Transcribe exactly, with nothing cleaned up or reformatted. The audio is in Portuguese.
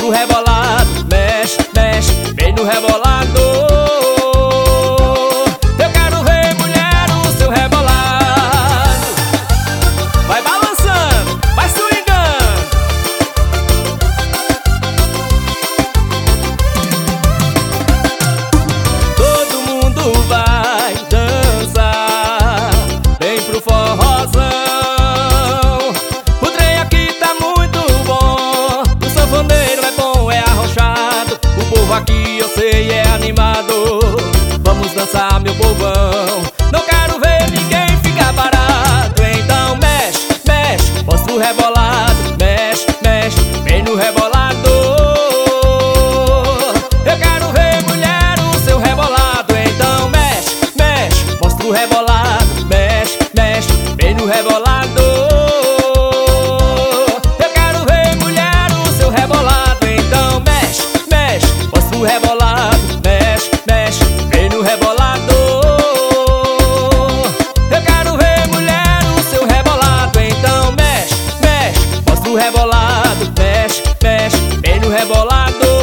mostra o rebolado, mexe, mexe, vem no rebolado. Eu quero ver, mulher, o seu rebolado. Vai balançando, vai swingando. Todo mundo vai dançar, vem pro forrozão. O trem aqui tá muito bom, o sanfoneiro é bom, é arrochado. O povo aqui eu sei é animado. Vamos dançar, meu povão. Não quero ver ninguém ficar parado. Então mexe, mexe, mostra o rebolado. Mexe, mexe, vem no rebolado. Eu quero ver, mulher, o seu rebolado. Então mexe, mexe, mostra o rebolado. Mexe, mexe, vem no rebolado. Eu quero ver, mulher, o seu rebolado. Então mexe, mexe, mostra o rebolado. Mexe, mexe, vem no rebolado. Eu quero ver, mulher, o seu rebolado. Então mexe, mexe, mostra o rebolado. Mexe, mexe, vem no rebolado.